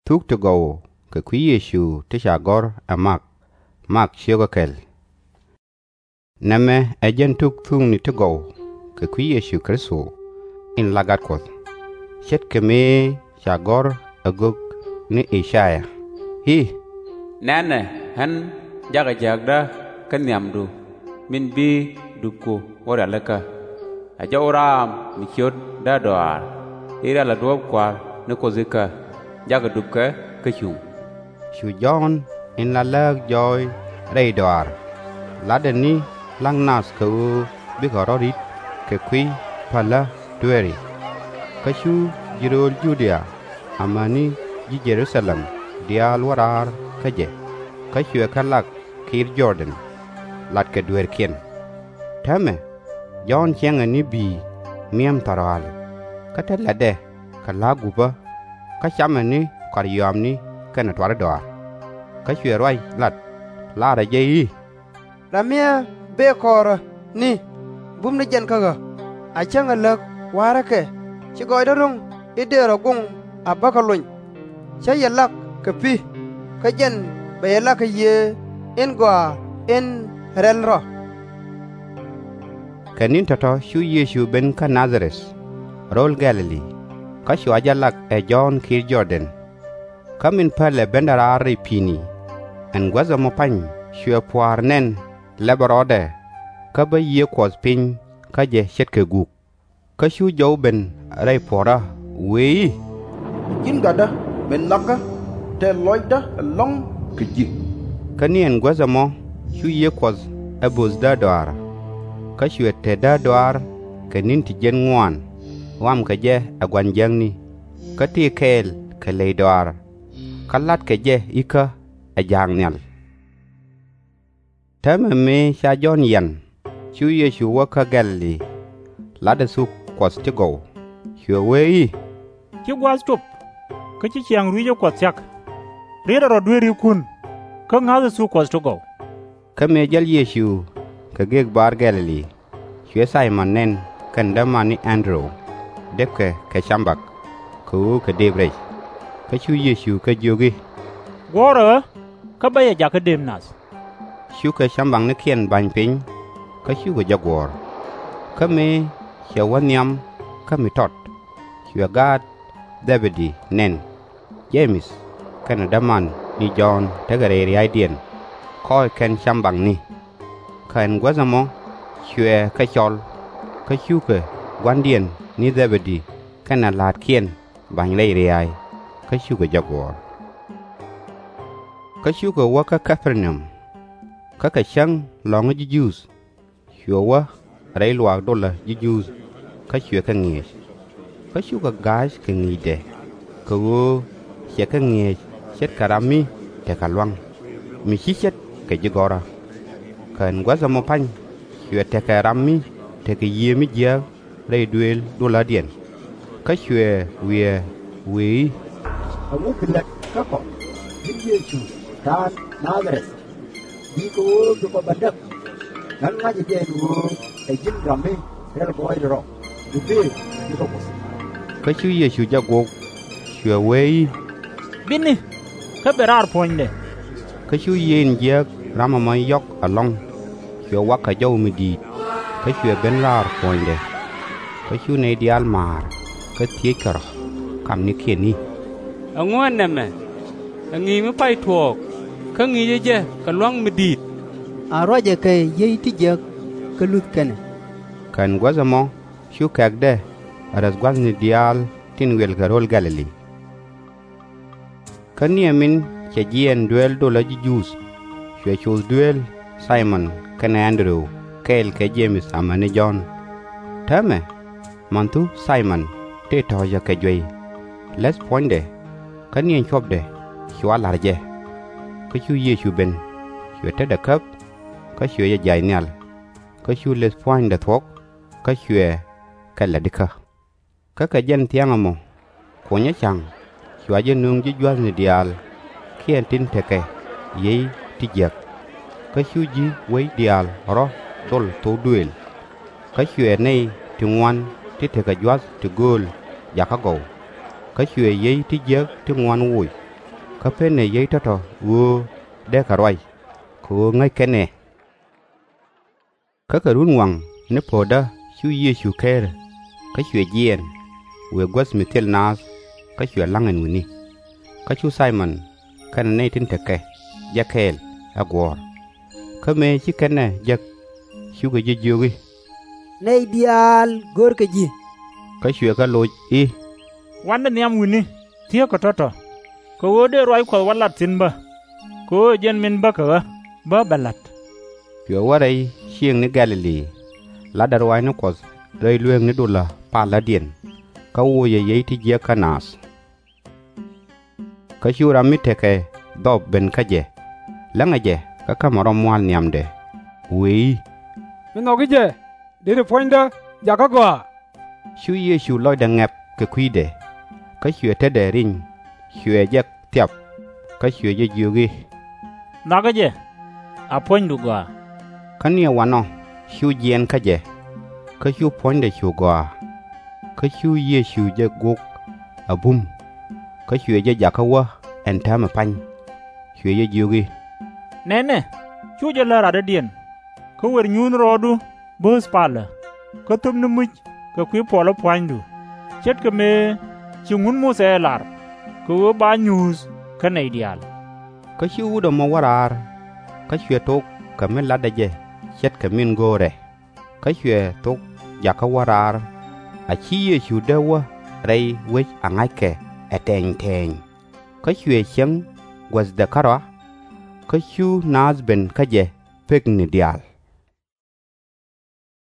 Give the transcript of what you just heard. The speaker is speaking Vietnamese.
thúc to go ke Quý Giêsu te shagor a Mark Sugarkel. Name ajen thúc thung ni to go ke Quý Giêsu Kristo in lagat kot. Chet ke me shagor aguk ni Isaiah. Hi nane han jaga jagda kan yamdu min bi duku wora laka aja oram mi chot da doar ira la dob kwar ne ko zika jaga dubka ke chung Shu John in la lag joy radar. Ladeni lang nas ke bi gororit ke Quý pala dueri. Kashu jirol Judea amani ji Jerusalem dia luarar kaje. Kashu kalak kir Jordan lat ke duer kien. Tame John chiang ani bi miam taral. Kata lade kalaguba kashamani karyamni kana twara doar. Kashu roi lat la da jei. Ramia be kora ni bum na jan kaga a changa lak wara ke ci goy da rung idero gung abakalun cha yalak ke pi ka jan be yalak ye en gwa en relro Kanin tato shu Yesu ben ka Nazareth rol Galilee ka shu ajalak e John kir Jordan kamin pale bendara pini en gwaza mo pany shu puar nen lebarode ka ba ye kwas pin ka je shet ke guk ka shu jow ben rai pora we Jin gada men naka te loida long keji. kanien gwaza mo shu ye kwas abuz da doar ka shu te da doar kanin ti jen ngwan wam ka je agwan jangni ka ti kel ka le doar kalat ka je ika ajang nyal Tama me sha John yan shu Yesu waka Galilee lada su kwas to go shu we Ki gwas tup, ka ci chiang ruija kwat chak. Rida ro dweri kun, ka ngaza su kwas to go. ka me jal Yesu ka geg bar Galilee shu Simon nen kan damani Andrew depke ka chambak ku ka debre ka shu Yesu ka jogi Gwara, ka baya jaka dem nas. shu ka chambang ne kien bany piny ka shu ka jagwor ka me sha wanyam ka mi tot shu gad Zebedee nen James kan daman ni John tagare ri aidien ko ken chambang ni kan gwazamo shu ka chol ka shu ka gwandien ni Zebedee kan lat kien bany le ri ai ka shu ka jagwor ka shu ka waka Capernaum ka chang long ji Jews shuwa rai luak dola ji Jews ka shu ka ngi ka shu ka gas ka ngi de ka wo she ka ngi shet karami te ka lwang mi chi shet ka jigora kan gwa zamo pan shu te ka rami te ka yemi dia rai duel dola dien ka shu we Awu bilat kako Jin Yesu kan Nazareth Di ko dupa badak Nang nga jiten wo e jin rami rel boy ro Dupi di ko pos ka shu Yesu jago shu we Bini, ka berar poinde. ka shu yen je rama ma yok along shu wa ka jaw mi di ka shu ben lar poinde ka shu ne dial mar ka tie kar kam ni kieni angwan name angi mi pai thuok ka ngi je ka lwang midit a roje ke ye ti je ke lut ken kan gwazamo shu kagde aras gwazni dial tin wel garol Galilee kan yemin che jien duel dola ji Jews shu chul duel Simon kan Andrew kel ke James amane John tame mantu Simon te to ya ke jwe les poinde kan yen chobde shu alarje ka shu Yesu ben shu te da kap ka shu ya jai nyal ka shu les poinde thok ka shu ka ladika ka jen tiangamo ko nya chang shu aje nung ji jwal ni dial kien tin teke ye ti jak ka shu ji wei dial ro dol to duel ka shu nei ti ngwan ti teke jwas ti gol ya ka go ka shu ye ti jak ti ngwan wui ka pene ye toto wo de ka roi ko ngai kene ka run wang ne poda chu ye chu ker ka chue jen we gwas mitel nas ka chue langen wini ka chu Simon kan ne tin teke jakel agwor ka me chi kene jak chu ga jogi nei dial gor ke ji ka chue ka loj I wanda niam wini tiyo ko toto ko wode roi ko walat tinba ko jen min baka ba balat chue warai chieng ni Galilee la darwai no kos rei lueng ni dula pa la dien ka wo ye ti je kanas ka shura miteke dob ben kaje langaje ka kamaro mwal niamde wi minogije de poinda jaka gwa shu ye shu loy da ngap ke kuide ka shue te de ring shue je tiap ka shue je yugi nagaje apoindu gwa kania wano shu jen kaje ka shu poinde shu gwa ka shu ye shu je guk abum ka shue je jakawa entama pany shue je yugi nene chu je lara de dien ko wer nyun rodu bus pala ko tum nu muj ko kwi polo poindu chet ke me chungun mu se lar ko ba news ka nei dial ka shu do mo warar ka shue tok ka men ladaje chet ka min gore ka shue tok jaka warar a chi ye shu dewa rei we angake eteng teng ka shue cheng was the kara ka shu nas ben kaje pek ni dial